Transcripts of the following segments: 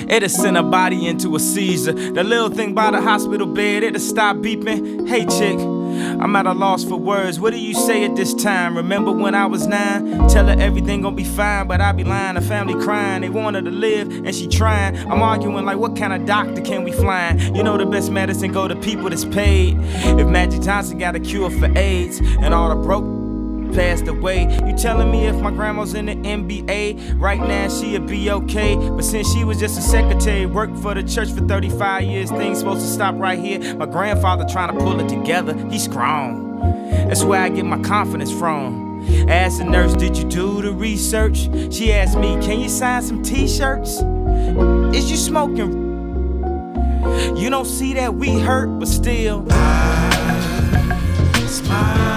it'll send her body into a seizure. The little thing by the hospital bed, it'll stop beeping. Hey chick, I'm at a loss for words. What do you say at this time? Remember when I was 9? Tell her everything gon' be fine, but I be lying. The family crying, they want her to live, and she trying. I'm arguing like, what kind of doctor can we find? You know the best medicine go to people that's paid. If Magic Johnson got a cure for AIDS, and all the broke passed away, you telling me if my grandma's in the NBA right now she'd be okay? But since she was just a secretary, worked for the church for 35 years, things supposed to stop right here. My grandfather trying to pull it together, he's strong. That's where I get my confidence from. Asked the nurse, did you do the research? She asked me, can you sign some t-shirts? Is you smoking? You don't see that we hurt, but still I smile.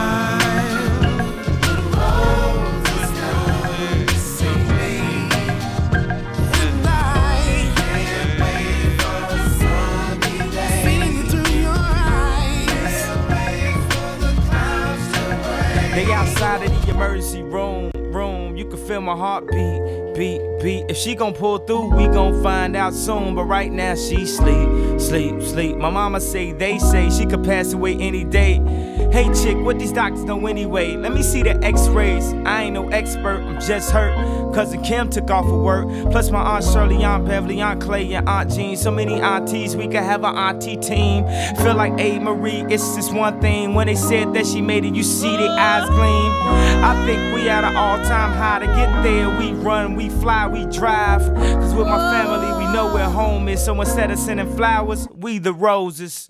They outside of the emergency room, you can feel my heartbeat, beat. If she gon' pull through, we gon' find out soon. But right now she sleep. My mama say, they say she could pass away any day. Hey chick, what these doctors know anyway? Let me see the x-rays. I ain't no expert, I'm just hurt. Cousin Kim took off for work. Plus my Aunt Shirley, Aunt Beverly, Aunt Clay, and Aunt Jean. So many aunties, we could have an auntie team. Feel like A. Marie, it's just one thing. When they said that she made it, you see their eyes gleam. I think we at an all-time high. To get there, we run, we fly, we drive. Cause with my family, we know where home is. So instead of sending flowers, we the roses.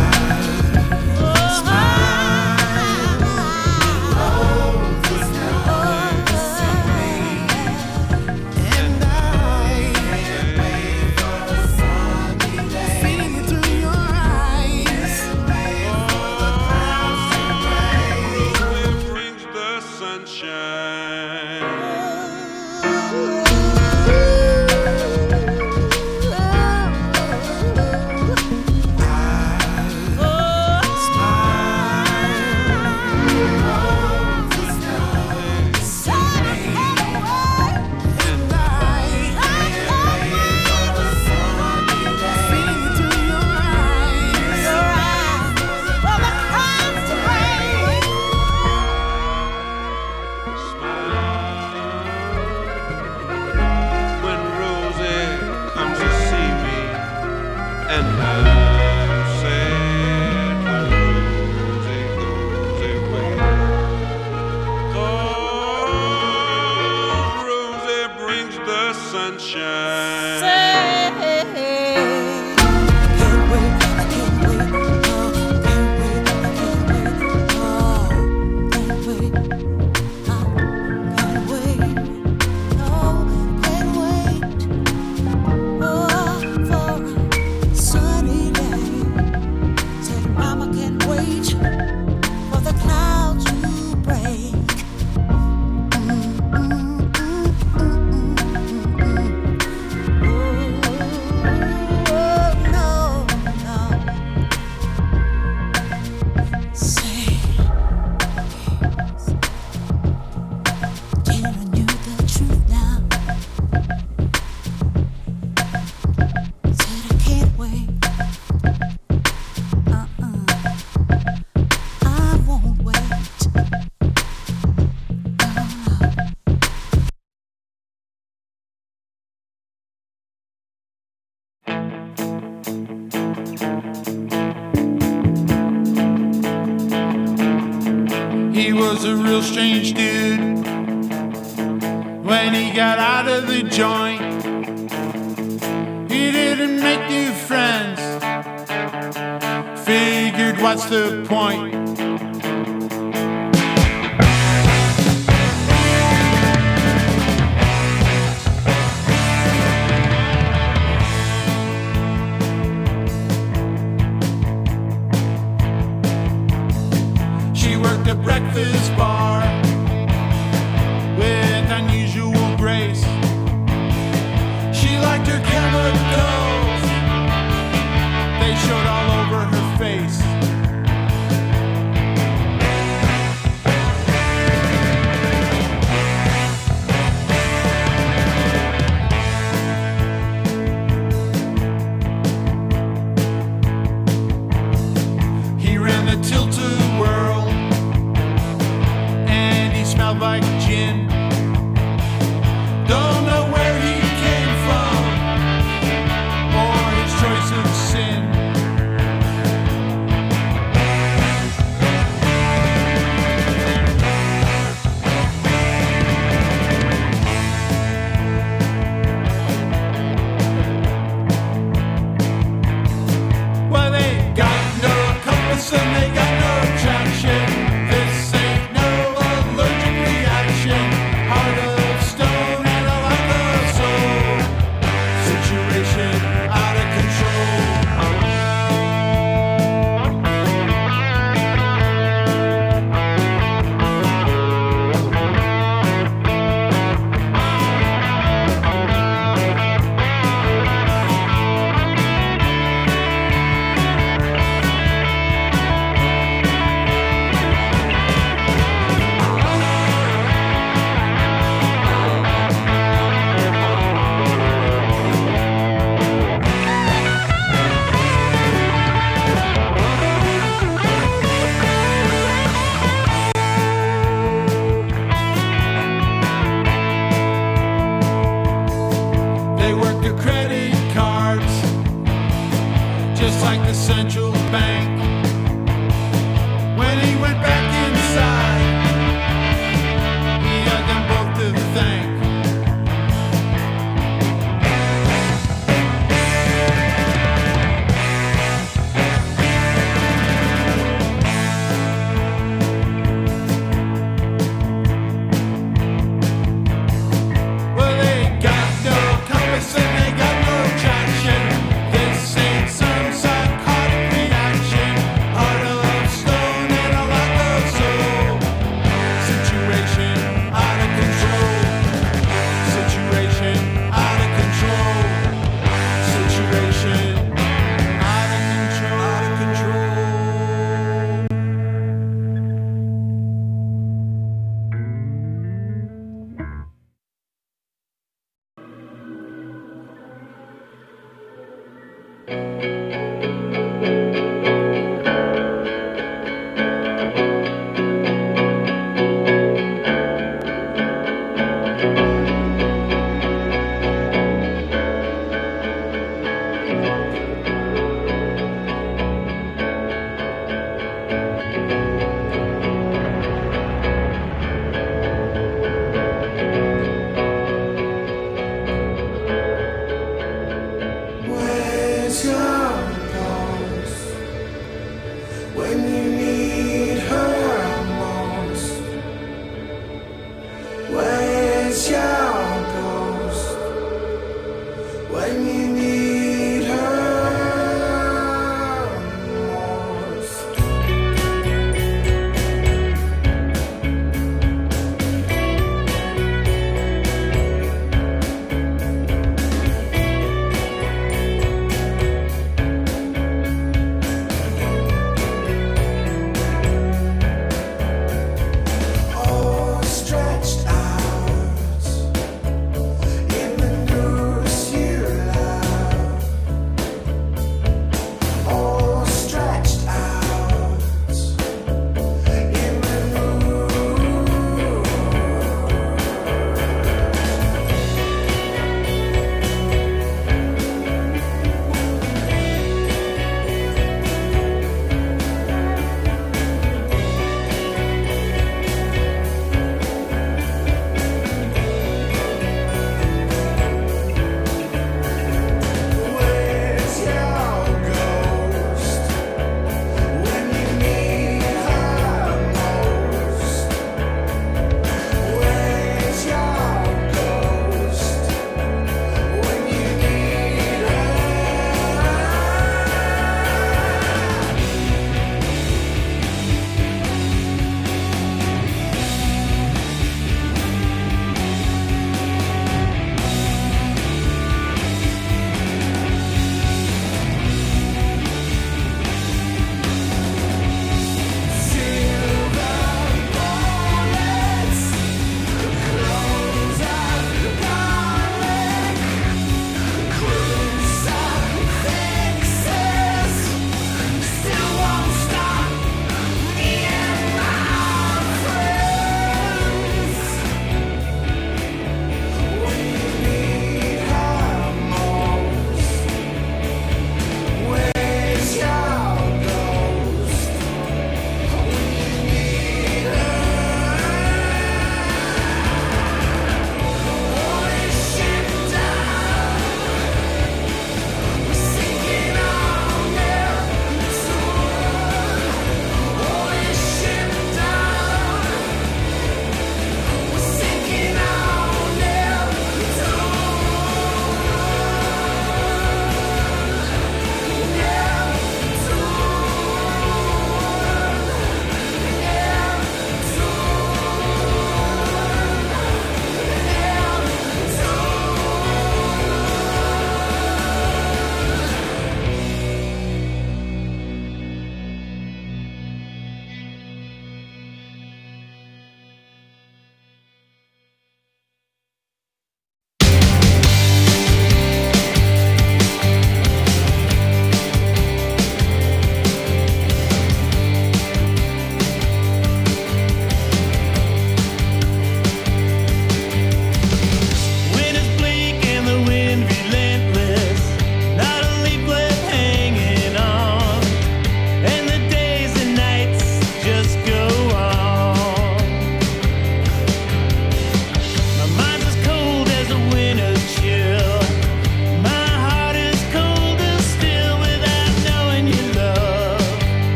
He was a real strange dude when he got out of the joint. He didn't make new friends, figured what's the point? The breakfast bar with unusual grace. She liked her chemicals, they showed all over her face. Situation out of control. They work the credit cards, just like the central bank. When he went back inside, he had them both to thank. Well, they got no compass and they got no traction. This ain't some psychotic reaction. Heart of stone and a lot of soul. Situation out of control. Situation out of control. Situation out of control. Out of control. Where's your ghost when you need her most? Where's your ghost when you need her most? Oh, stretched out in the noose you love.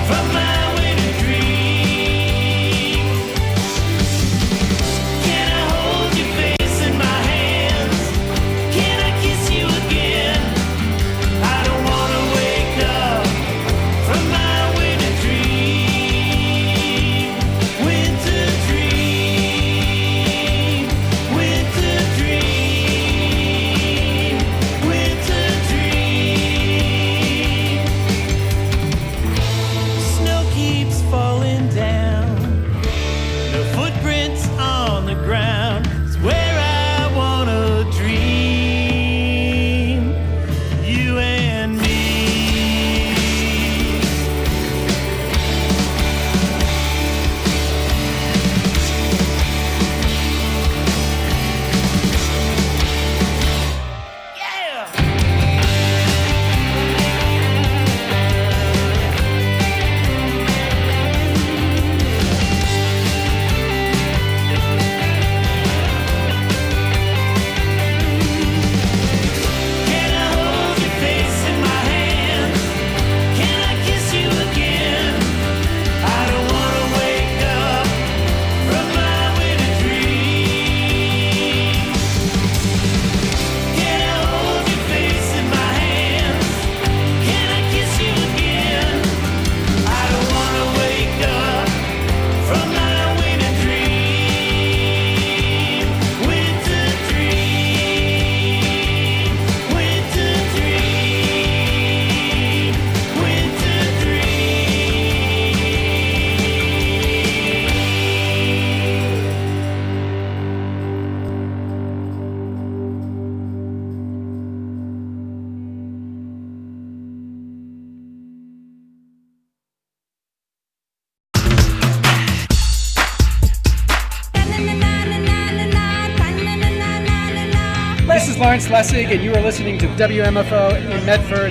This is Lawrence Lessig, and you are listening to WMFO in Medford,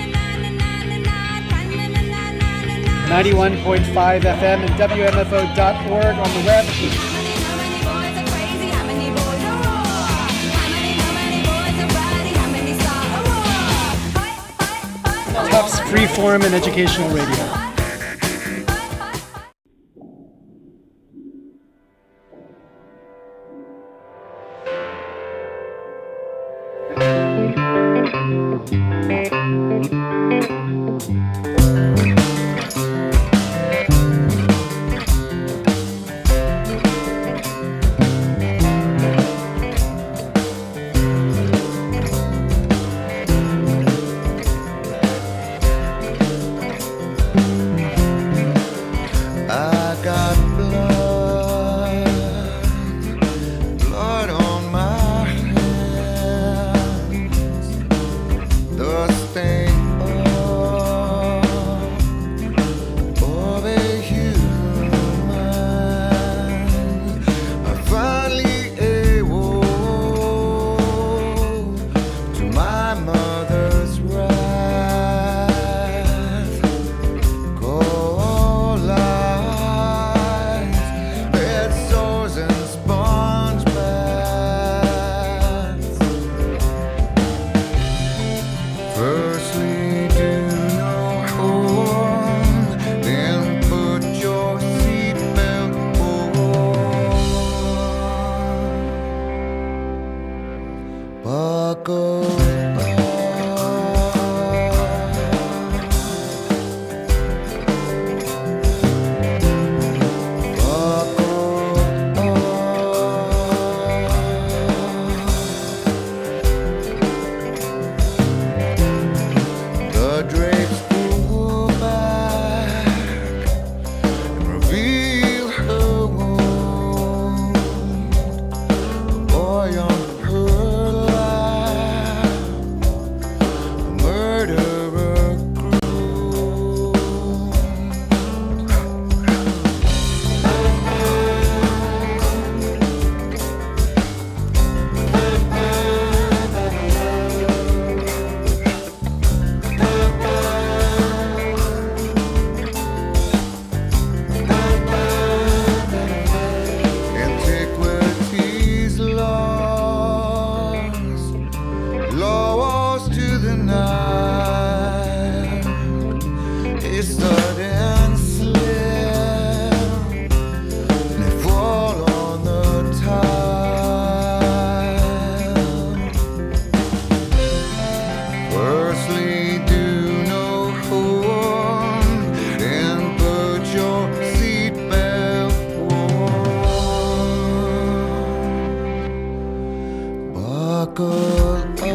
91.5 FM and WMFO.org on the web. Tufts Freeform and Educational Radio. and slip and fall on the tile. Firstly, do no harm and put your seatbelt on. Buckle up.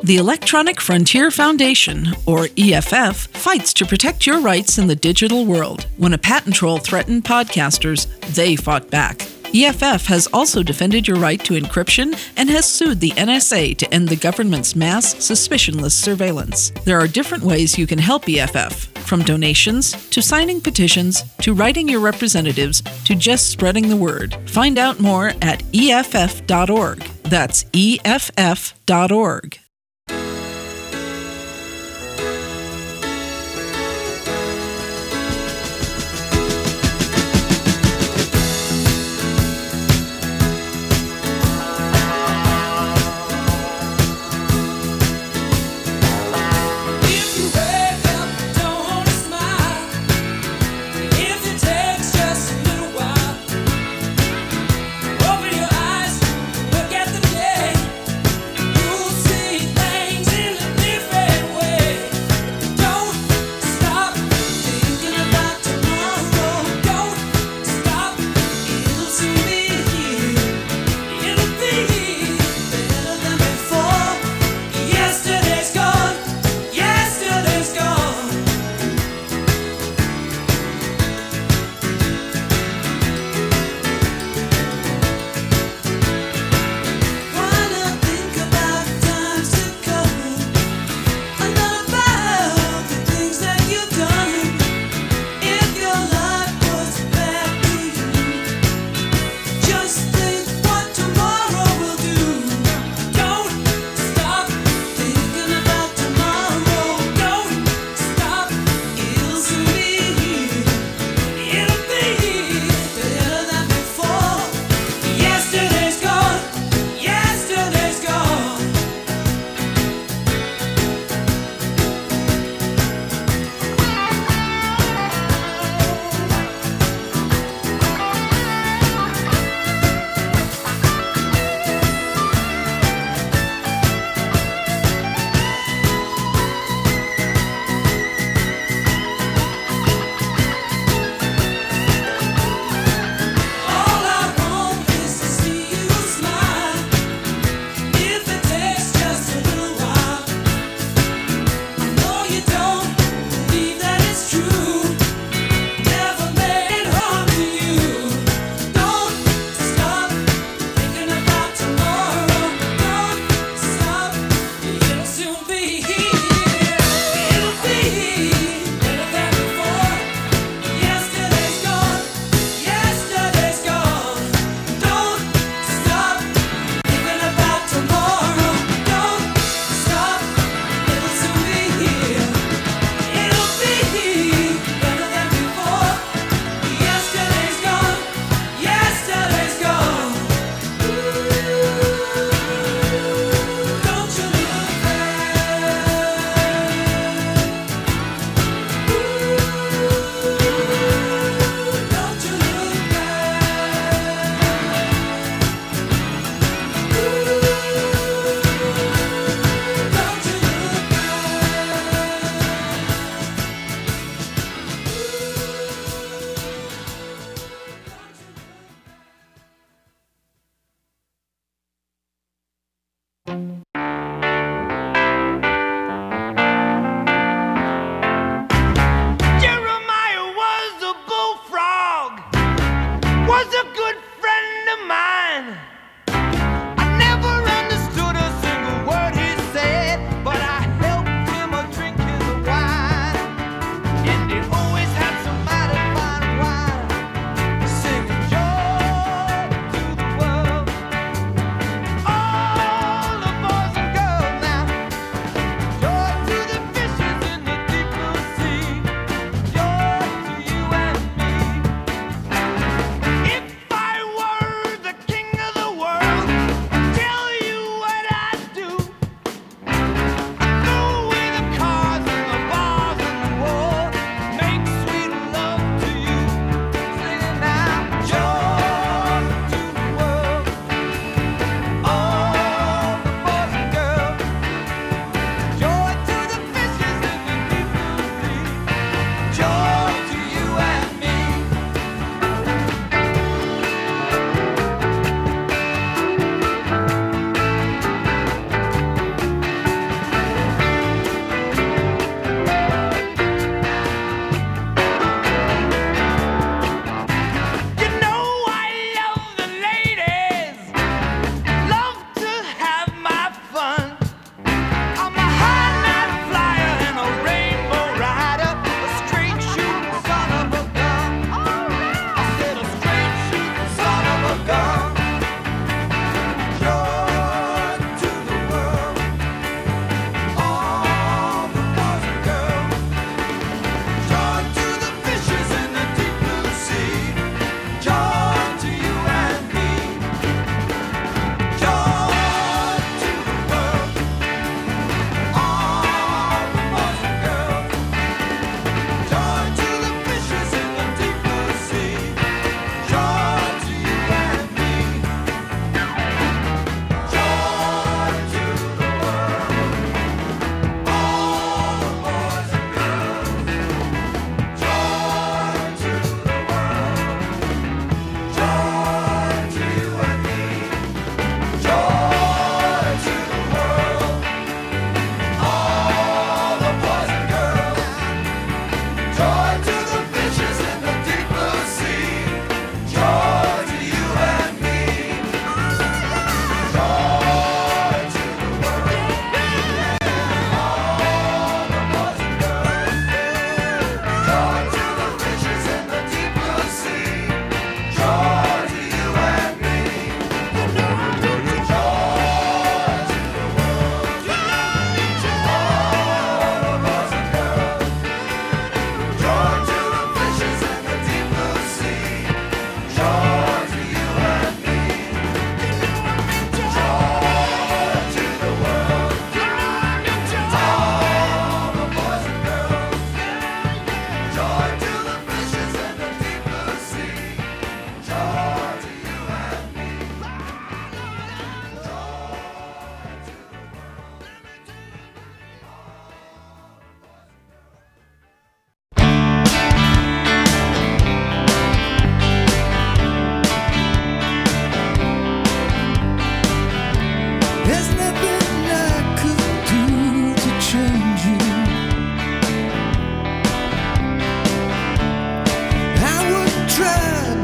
The Electronic Frontier Foundation, or EFF, fights to protect your rights in the digital world. When a patent troll threatened podcasters, they fought back. EFF has also defended your right to encryption and has sued the NSA to end the government's mass, suspicionless surveillance. There are different ways you can help EFF, from donations, to signing petitions, to writing your representatives, to just spreading the word. Find out more at EFF.org. That's EFF.org. Open your eyes, look at the day. You'll see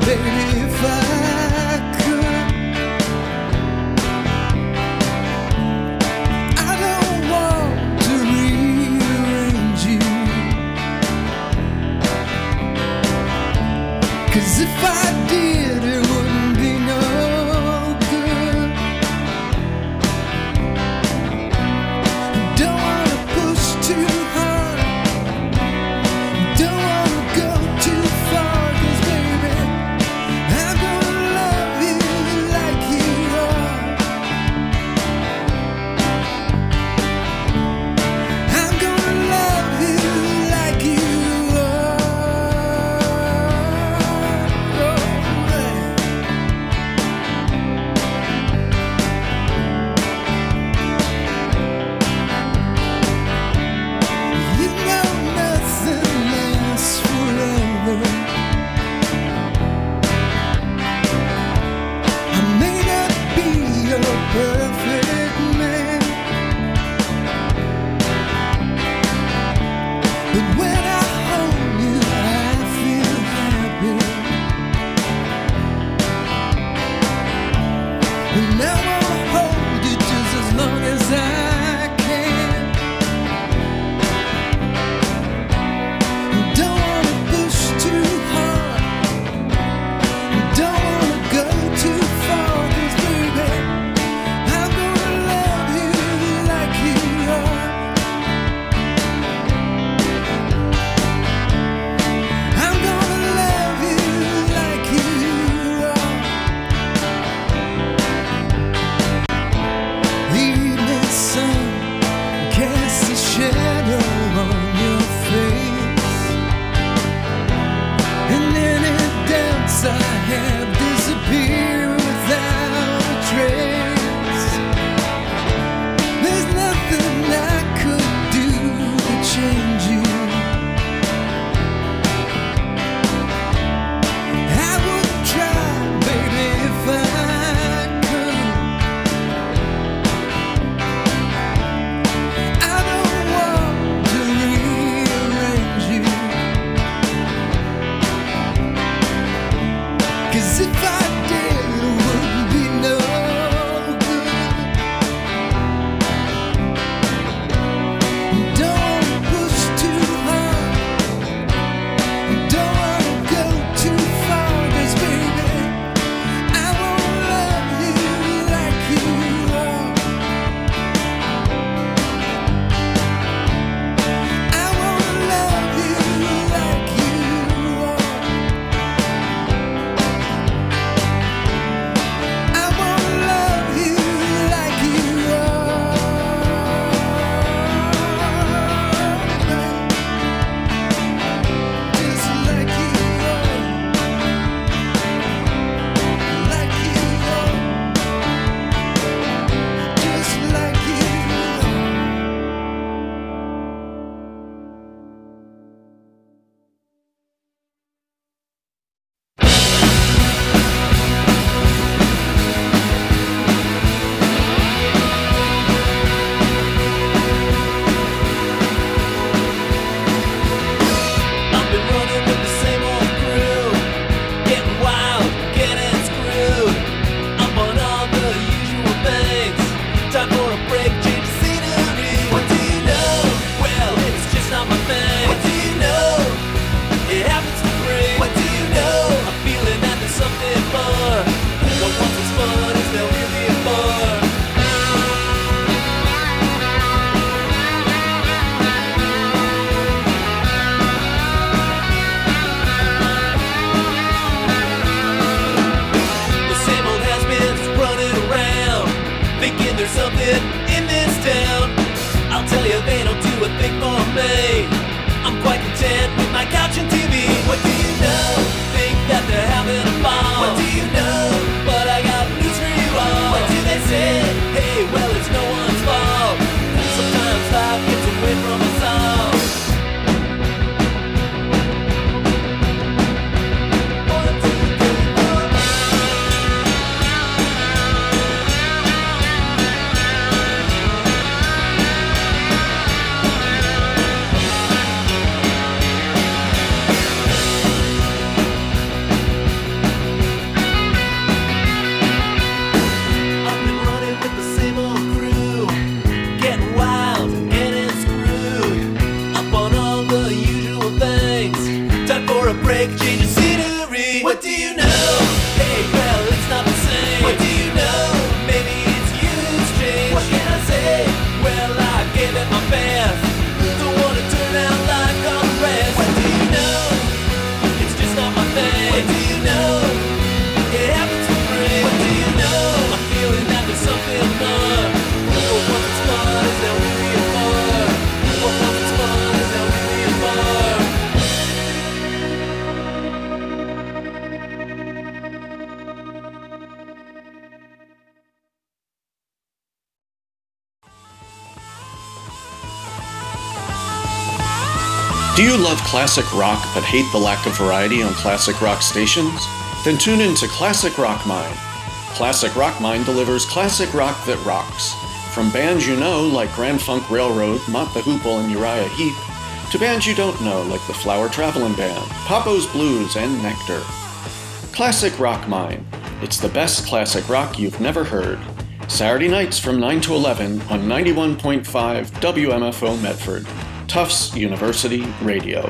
baby, if I could. I don't want to rearrange you, 'cause if I did, it wouldn't be no good. Don't wanna push too hard, don't wanna go too far, 'cause baby, I'm gonna love you like you are. I'm gonna love you like you are. Oh. a break, change of scenery. What do you know? Hey, well, it's not the same. What do you know? Maybe it's you who's changed. What can I say? Well, I gave it my best. Don't wanna turn out like all the rest. What do you know? It's just not my thing. What do you know? It happens for free. What do you know? I'm feeling that there's something more. But once it's fun, is there really a more? But once it's fun, is there really a more? Do you love classic rock but hate the lack of variety on classic rock stations? Then tune in to Classic Rock Mine. Classic Rock Mine delivers classic rock that rocks. From bands you know like Grand Funk Railroad, Mott the Hoople, and Uriah Heep, to bands you don't know like the Flower Travelin' Band, Papo's Blues, and Nectar. Classic Rock Mine. It's the best classic rock you've never heard. Saturday nights from 9 to 11 on 91.5 WMFO Medford. Tufts University Radio.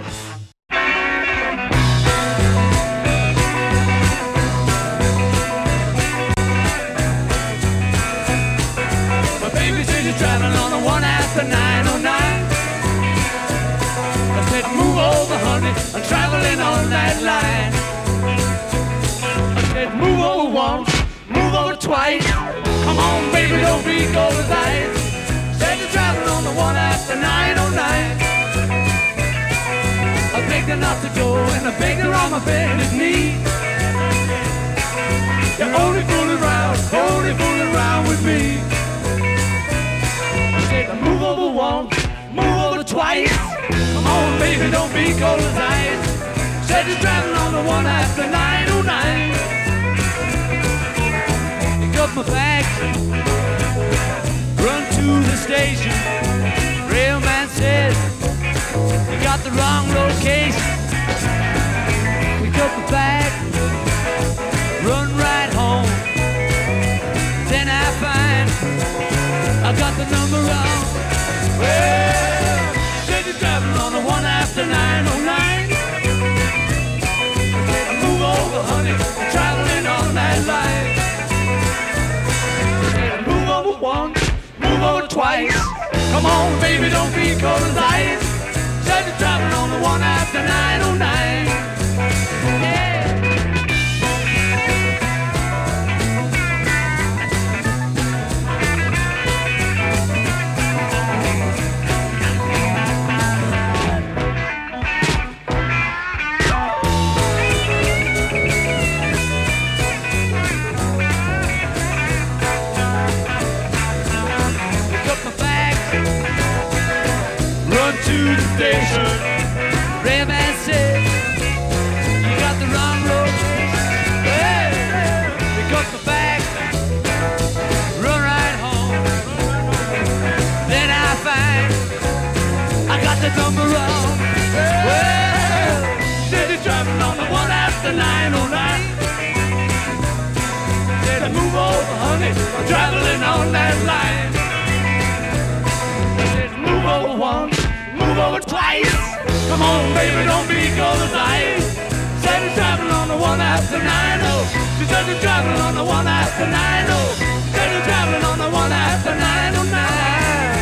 My baby says you're traveling on the one after 909. I said, move over, honey, I'm traveling on that line. I said, move over once, move over twice. Come on, baby, don't be cold as ice. Said you're traveling on the one after 909. I begged her not to go, and I begged her on my bended knee. You're only fooling around with me. I said, move over once, move over twice. Come on, baby, don't be cold as ice. Said you're traveling on the one after 909. Pick up my bags, run to the station. Railman said, you got the wrong location. Pick up the bag, run right home. Then I find I got the number wrong. Well, said you're traveling on the one after 909. Move over, honey, I'm traveling on that line. Said move over once, move over twice. Come on, baby, don't be cold as ice. Said you're traveling on the one after 909. Yeah. Pick up my bags, run to the station. Railman said, you got the wrong road. Hey, pick up my bag, run right home. Then I find I got the number wrong. Well, said you're traveling on the one after 909. Said move over, honey, I'm traveling on that line. I said move over once, move over twice. Come on, baby, don't be cold as ice. Said you're traveling on the one after 90. She said you're traveling on the one after 90. Said you're traveling on the one after 909.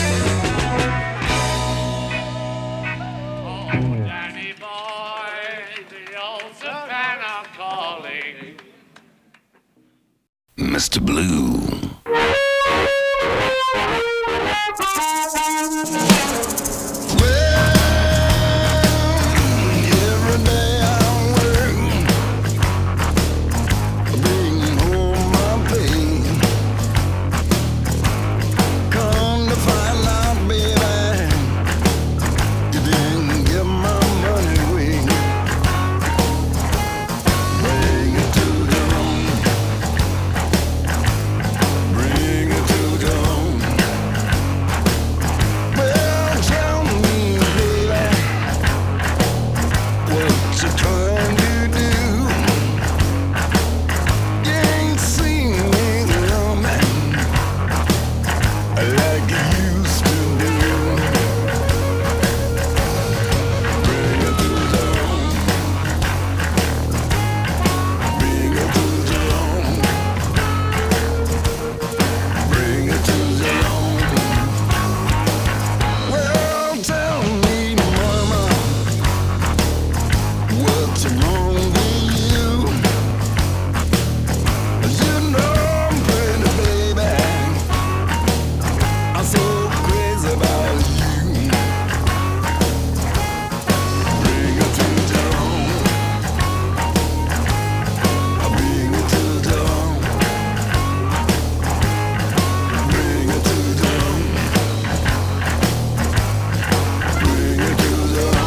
Oh, Danny boy, the old Savannah calling. Mr. Blue. Every day I work, bringing home my pay. Come to find out, baby, you didn't give my money away. Bring it to the room. Bring it to the room. Well, tell me, baby, what you trying to do? You ain't seen me coming like you used to do. Bring it to the room. nothing wrong with you. You know I'm pretty, baby. I'm so crazy about you. Bring it to Jerome. Bring it to Jerome. Bring it to Jerome. Bring it to Jerome.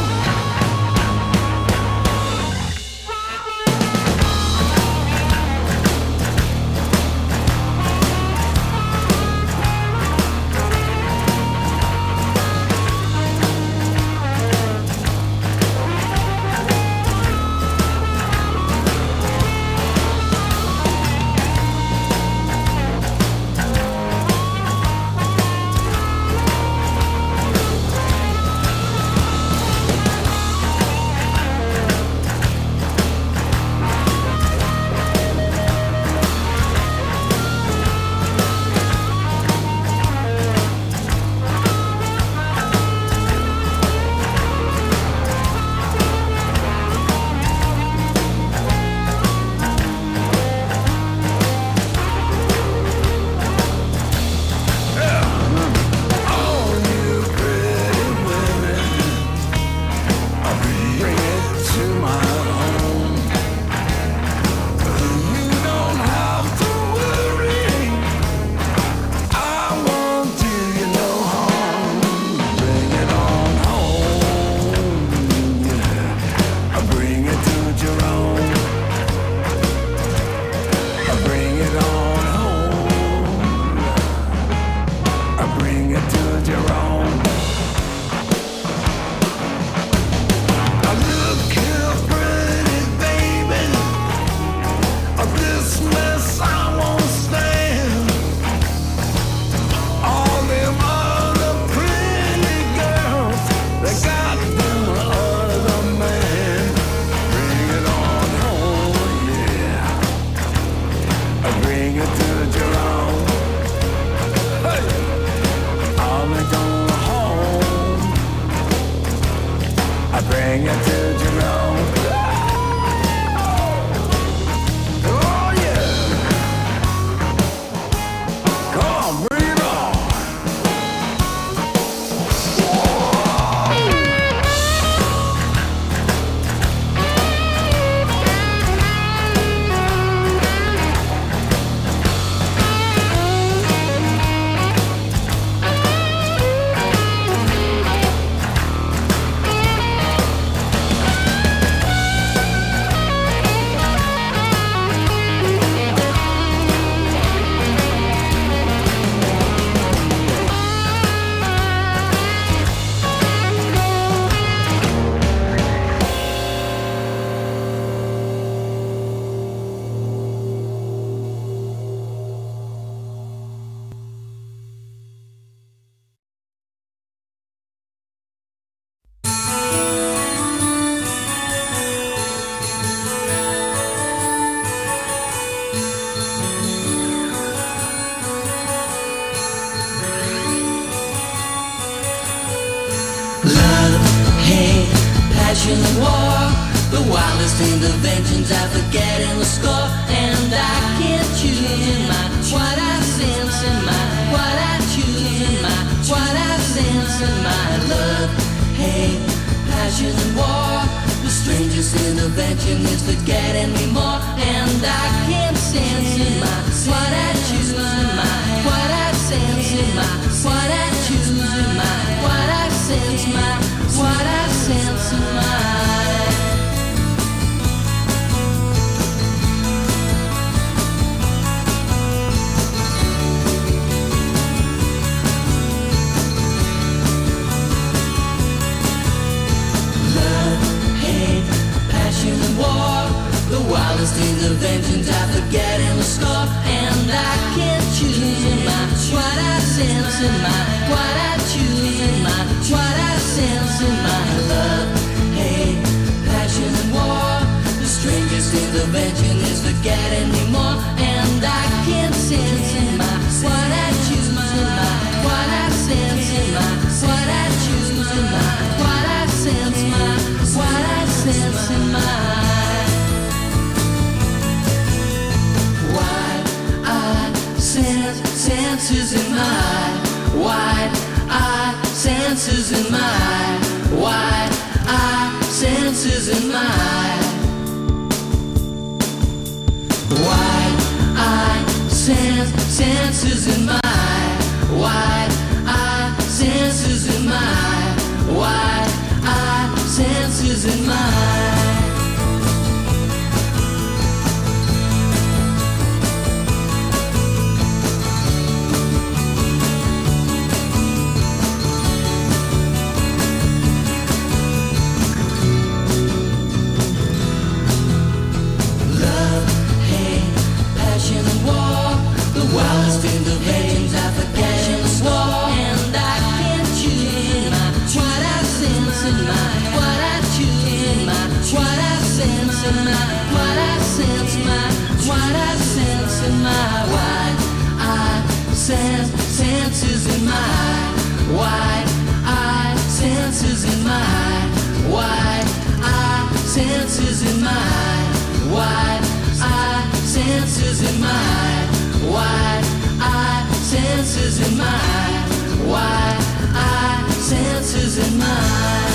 Bring it to Jerome. Oh yeah. Come on, bring it on. passion and war, the wildest interventions I forget in the score, and I can't choose in my what I sense in my what I choose in my what I sense in my love, hate, passion and war. The strangest intervention is forgetting me more, and I can't sense in my what I choose in my what I sense in my what I choose in my what I sense my what I sense in my. The wildest interventions I forget in the score, and I can't choose in my what I sense in my what I choose in my what I sense in my love, hate, passion and war. The strangest intervention is forgetting me more, and I can't sense in my what I choose in my what I sense in my what I choose in my what I sense my what I sense in my. senses in my wide-eyed senses in my wide-eyed senses in my wide-eyed senses in my wide-eyed senses in my wide-eyed senses in my wildest in the legends I forget in the war, and I can't choose my what I sense in my what I choose my what I sense in my what I sense my what I sense in my wide I senses in my wide I senses in my wide I senses in my wide I senses in my wide I senses in my wide I senses in my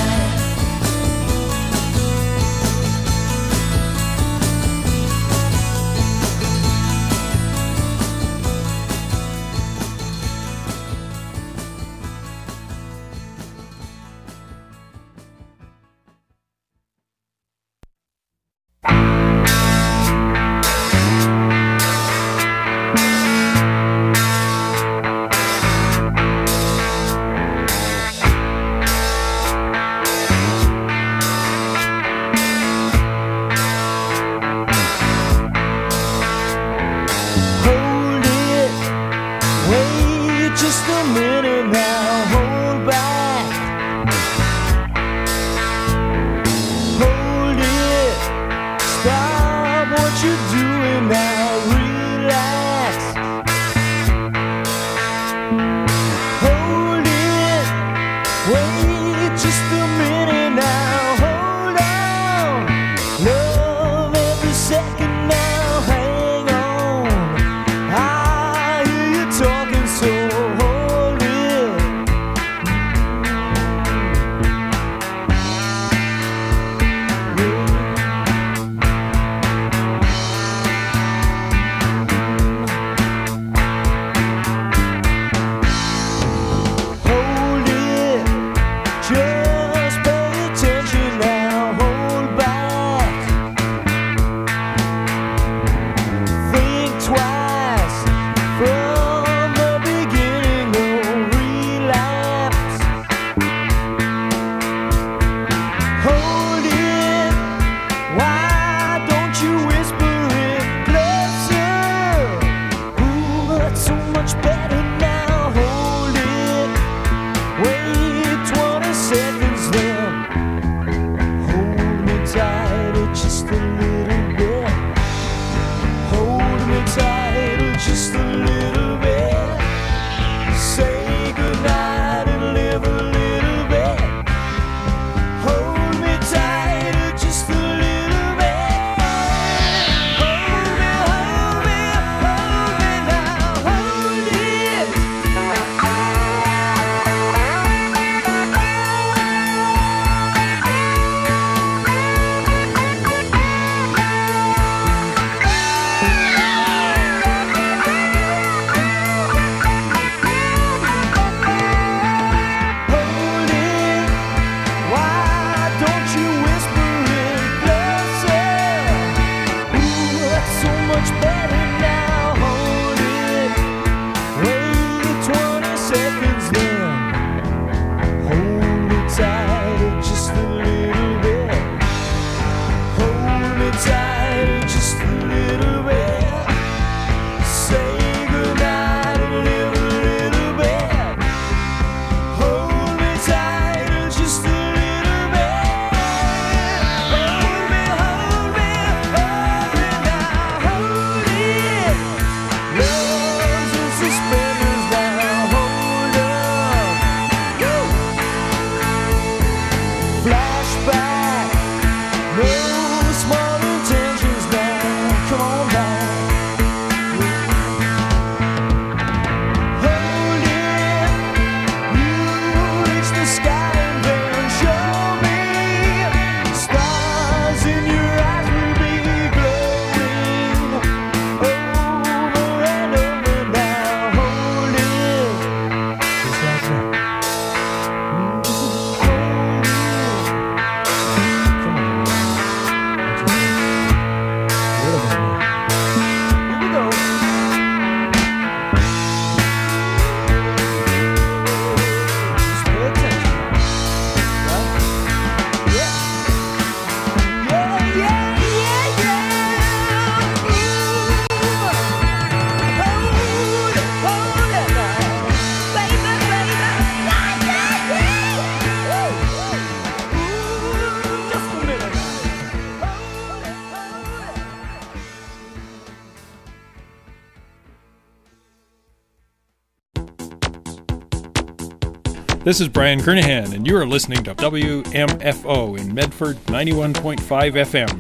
This is Brian Kernahan, and you are listening to WMFO in Medford, 91.5 FM.